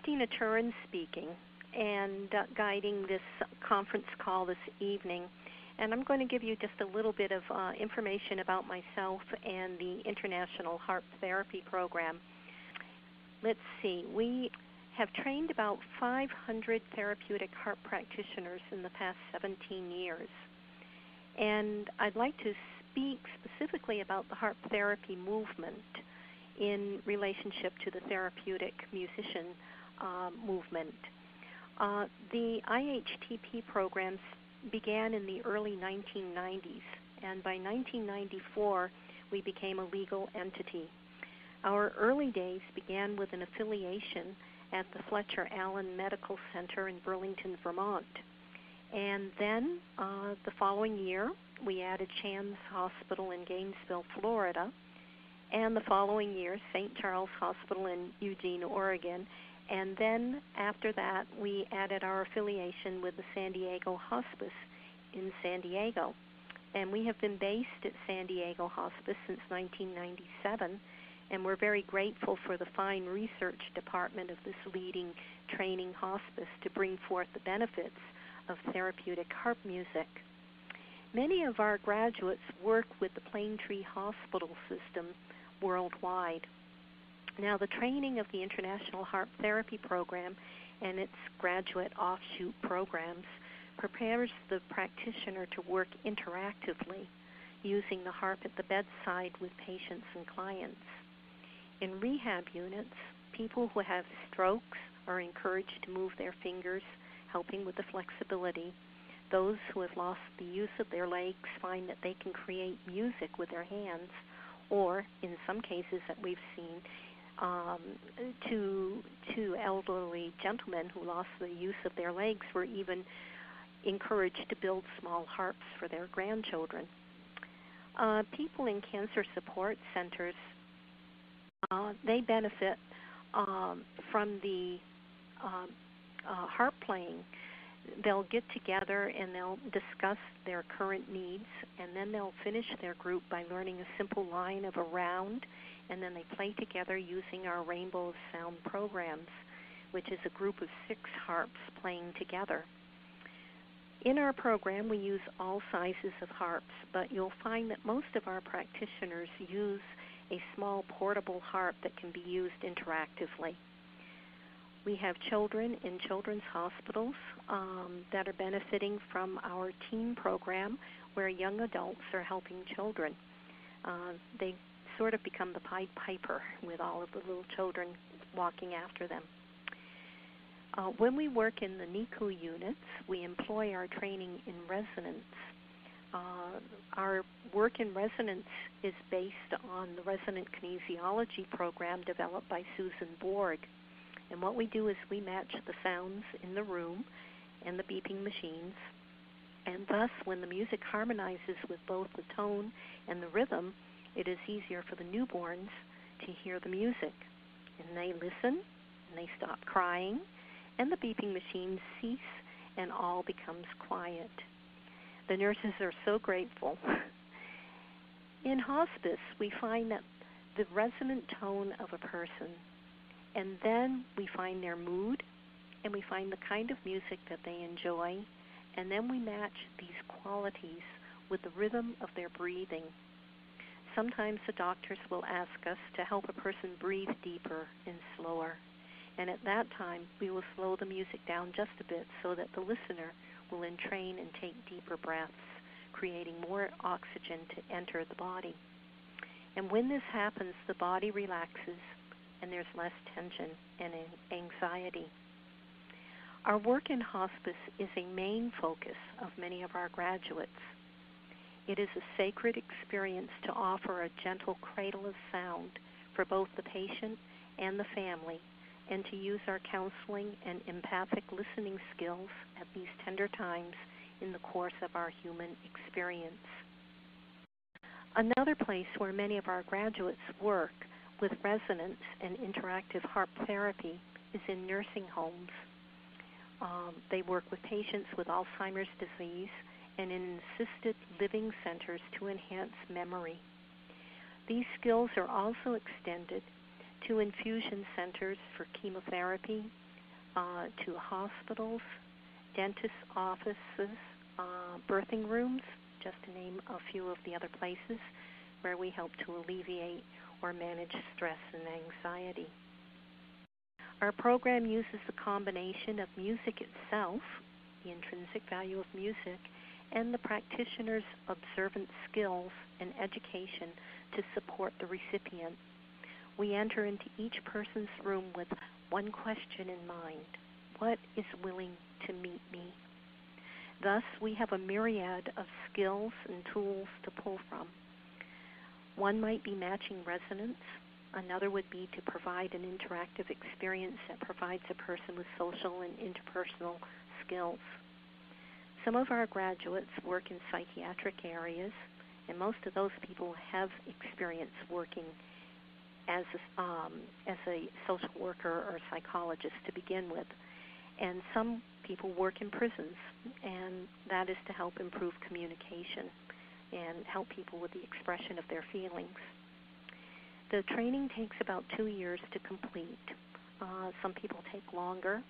Christina Turin speaking and guiding this conference call this evening. And I'm going to give you just a little bit of information about myself and the International Harp Therapy Program. Let's see, we have trained about 500 therapeutic harp practitioners in the past 17 years. And I'd like to speak specifically about the harp therapy movement in relationship to the therapeutic musician movement. The IHTP programs began in the early 1990s, and by 1994 we became a legal entity. Our early days began with an affiliation at the Fletcher Allen Medical Center in Burlington, Vermont. And then the following year, we added Shands Hospital in Gainesville, Florida. And the following year, St. Charles Hospital in Eugene, Oregon. And then after that, we added our affiliation with the San Diego Hospice in San Diego. And we have been based at San Diego Hospice since 1997. And we're very grateful for the fine research department of this leading training hospice to bring forth the benefits of therapeutic harp music. Many of our graduates work with the Plaintree Hospital system worldwide. Now, the training of the International Harp Therapy Program and its graduate offshoot programs prepares the practitioner to work interactively, using the harp at the bedside with patients and clients. In rehab units, people who have strokes are encouraged to move their fingers, helping with the flexibility. Those who have lost the use of their legs find that they can create music with their hands, or in some cases that we've seen, two elderly gentlemen who lost the use of their legs were even encouraged to build small harps for their grandchildren. People in cancer support centers, they benefit from the harp playing. They'll get together and they'll discuss their current needs, and then they'll finish their group by learning a simple line of a round, and then they play together using our Rainbow of Sound programs, which is a group of 6 harps playing together. In our program, we use all sizes of harps, but you'll find that most of our practitioners use a small portable harp that can be used interactively. We have children in children's hospitals that are benefiting from our teen program, where young adults are helping children. They sort of become the Pied Piper with all of the little children walking after them. When we work in the NICU units, we employ our training in resonance. Our work in resonance is based on the resonant kinesiology program developed by Susan Borg. And what we do is we match the sounds in the room and the beeping machines. And thus, when the music harmonizes with both the tone and the rhythm, it is easier for the newborns to hear the music. And they listen, and they stop crying, and the beeping machines cease, and all becomes quiet. The nurses are so grateful. In hospice, we find that the resonant tone of a person, and then we find their mood, and we find the kind of music that they enjoy, and then we match these qualities with the rhythm of their breathing. Sometimes the doctors will ask us to help a person breathe deeper and slower, and at that time we will slow the music down just a bit so that the listener will entrain and take deeper breaths, creating more oxygen to enter the body. And when this happens, the body relaxes, and there's less tension and anxiety. Our work in hospice is a main focus of many of our graduates. It is a sacred experience to offer a gentle cradle of sound for both the patient and the family, and to use our counseling and empathic listening skills at these tender times in the course of our human experience. Another place where many of our graduates work with resonance and interactive harp therapy is in nursing homes. They work with patients with Alzheimer's disease and in assisted living centers to enhance memory. These skills are also extended to infusion centers for chemotherapy, to hospitals, dentist offices, birthing rooms, just to name a few of the other places where we help to alleviate or manage stress and anxiety. Our program uses the combination of music itself, the intrinsic value of music, and the practitioner's observant skills and education to support the recipient. We enter into each person's room with one question in mind: what is willing to meet me? Thus, we have a myriad of skills and tools to pull from. One might be matching resonance. Another would be to provide an interactive experience that provides a person with social and interpersonal skills. Some of our graduates work in psychiatric areas, and most of those people have experience working as a social worker or psychologist to begin with. And some people work in prisons, and that is to help improve communication and help people with the expression of their feelings. The training takes about 2 years to complete. Some people take longer.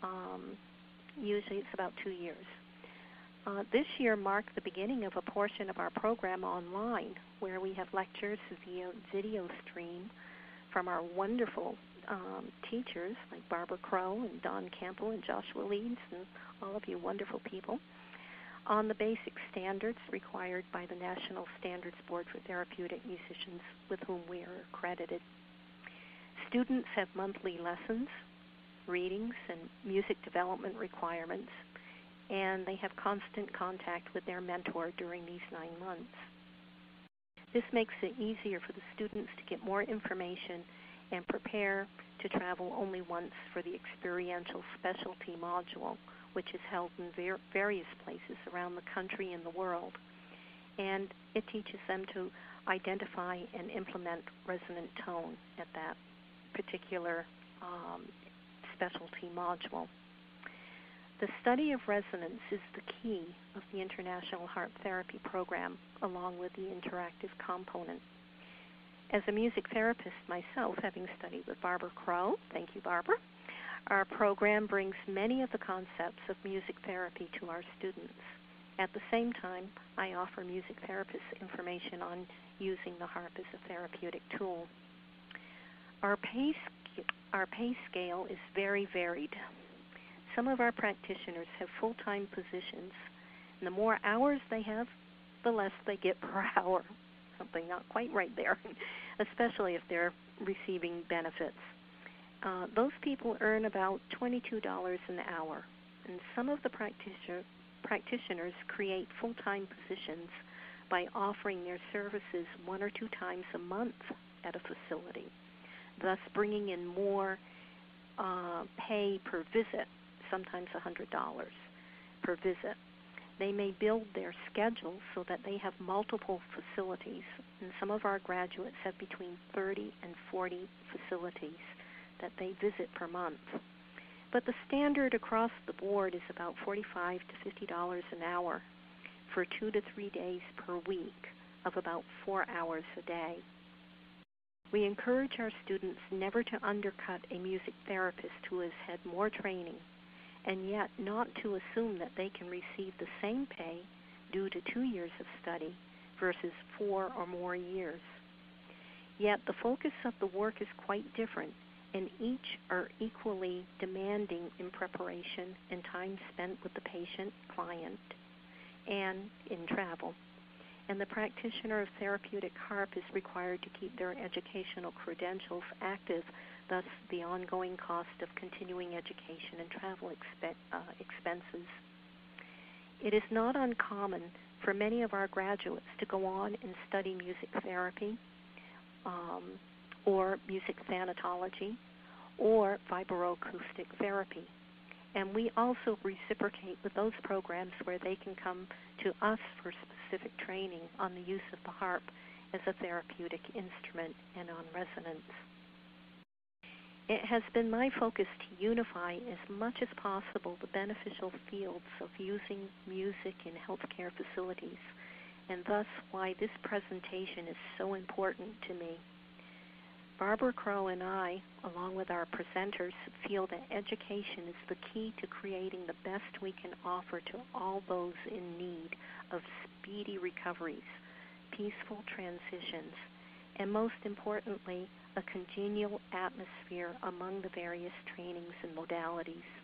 Usually it's about 2 years. This year marked the beginning of a portion of our program online, where we have lectures via video stream from our wonderful teachers like Barbara Crow and Don Campbell and Joshua Leeds and all of you wonderful people on the basic standards required by the National Standards Board for Therapeutic Musicians, with whom we are accredited. Students have monthly lessons, readings, and music development requirements, and they have constant contact with their mentor during these 9 months. This makes it easier for the students to get more information and prepare to travel only once for the experiential specialty module, which is held in various places around the country and the world. And it teaches them to identify and implement resonant tone at that particular specialty module. The study of resonance is the key of the International Harp Therapy Program, along with the interactive component. As a music therapist myself, having studied with Barbara Crow, thank you, Barbara, our program brings many of the concepts of music therapy to our students. At the same time, I offer music therapists information on using the harp as a therapeutic tool. Our pay scale is very varied. Some of our practitioners have full-time positions, and the more hours they have, the less they get per hour. Something not quite right there, especially if they're receiving benefits. Those people earn about $22 an hour, and some of the practitioners create full-time positions by offering their services 1 or 2 times a month at a facility, thus bringing in more pay per visit, sometimes $100 per visit. They may build their schedule so that they have multiple facilities, and some of our graduates have between 30 and 40 facilities that they visit per month. But the standard across the board is about $45 to $50 an hour for 2 to 3 days per week of about 4 hours a day. We encourage our students never to undercut a music therapist who has had more training, and yet not to assume that they can receive the same pay due to 2 years of study versus 4 or more years. Yet the focus of the work is quite different, and each are equally demanding in preparation and time spent with the patient, client, and in travel. And the practitioner of therapeutic harp is required to keep their educational credentials active, thus the ongoing cost of continuing education and travel expenses. It is not uncommon for many of our graduates to go on and study music therapy or music thanatology or vibroacoustic therapy. And we also reciprocate with those programs where they can come to us for specific training on the use of the harp as a therapeutic instrument and on resonance. It has been my focus to unify as much as possible the beneficial fields of using music in healthcare facilities, and thus why this presentation is so important to me. Barbara Crow and I, along with our presenters, feel that education is the key to creating the best we can offer to all those in need of speedy recoveries, peaceful transitions, and most importantly, a congenial atmosphere among the various trainings and modalities.